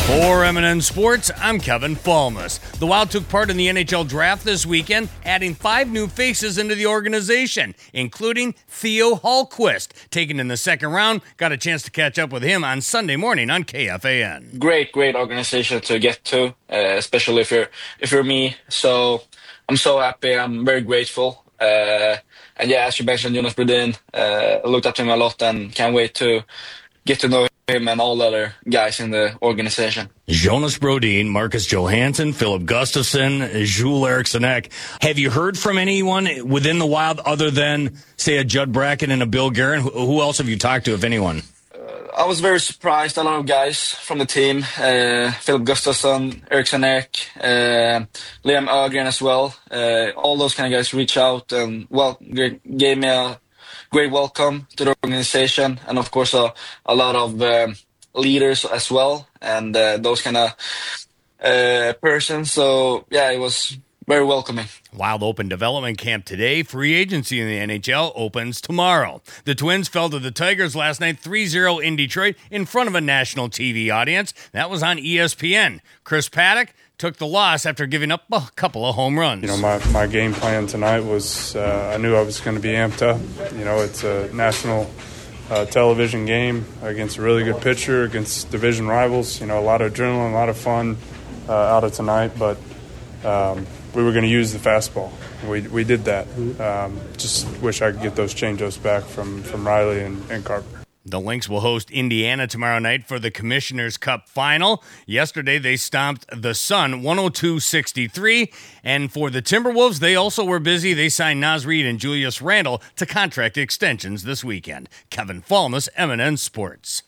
For MNN Sports, I'm Kevin Falmus. The Wild took part in the NHL draft this weekend, adding 5 new faces into the organization, including Theo Hallqvist. Taken in the second round, got a chance to catch up with him on Sunday morning on KFAN. Great organization to get to, especially if you're me. So I'm so happy. I'm very grateful. And yeah, as you mentioned, Jonas Brodin, looked up to him a lot and can't wait to get to know him and all the other guys in the organization. Jonas Brodin, Marcus Johansson, Philip Gustafsson, Jules Eriksson. Have you heard from anyone within the Wild other than, say, a Judd Bracken and a Bill Guerin? Who else have you talked to, if anyone? I was very surprised. A lot of guys from the team, Philip Gustafsson, Eriksson Ek, Liam Ögren as well. All those kind of guys reached out and gave me a great welcome to the organization, and of course a lot of leaders as well, and those kind of persons. So yeah, it was very welcoming. Wild open development camp today. Free agency in the NHL opens tomorrow. The Twins fell to the Tigers last night 3-0 in Detroit in front of a national TV audience. That was on ESPN. Chris Paddock took the loss after giving up a couple of home runs. You know, my game plan tonight was I knew I was going to be amped up. You know, it's a national television game against a really good pitcher, against division rivals. You know, a lot of adrenaline, a lot of fun out of tonight, but we were going to use the fastball. We did that. Just wish I could get those changeups back from Riley and Carpenter. The Lynx will host Indiana tomorrow night for the Commissioner's Cup Final. Yesterday, they stomped the Sun 102-63. And for the Timberwolves, they also were busy. They signed Naz Reid and Julius Randle to contract extensions this weekend. Kevin Falmus, MNN Sports.